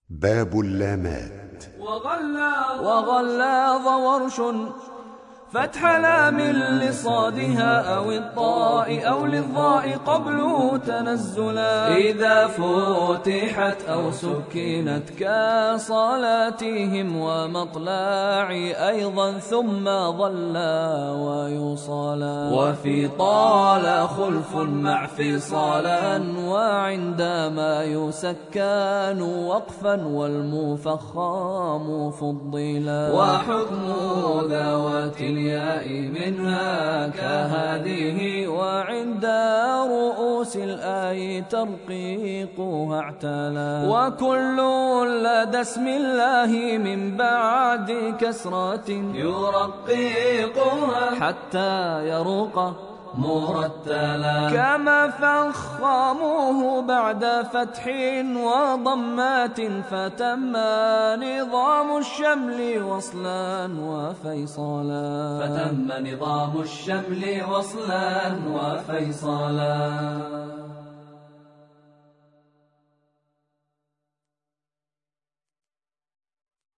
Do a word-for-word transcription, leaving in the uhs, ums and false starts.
باب اللامات. وغلاظ ورش فتح لام لصادها أو الطاء أو للضاء قبل تنزلا، إذا فتحت أو سكنت كصلاتهم ومطلع أيضا ثم ظلا ويصلا، وفي طال خلف مع فصالا وعندما يسكن وقفا والمفخم فضلا، وحكم ذوات الياء منها كهذه وعند رؤوس الآي ترقيقها اعتلى، وكل لدى اسم الله من بعد كسرة يرقيقها حتى يروق مرتلا، كما فخموه بعد فتح وضمات فتم نظام الشمل وصلا وفيصلا، فتم نظام الشمل وصلا وفيصلا.